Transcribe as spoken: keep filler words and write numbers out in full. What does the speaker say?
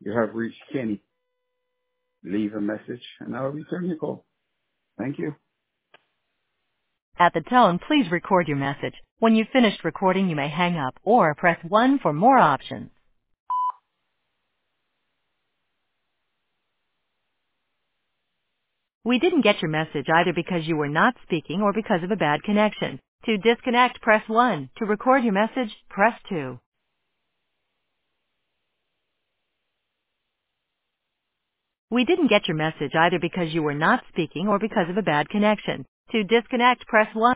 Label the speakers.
Speaker 1: You have reached Kenny. Leave a message, and I'll return your call. Thank you.
Speaker 2: At the tone, please record your message. When you've finished recording, you may hang up or press one for more options. We didn't get your message either because you were not speaking or because of a bad connection. To disconnect, press one. To record your message, press two. We didn't get your message either because you were not speaking or because of a bad connection. To disconnect, press one.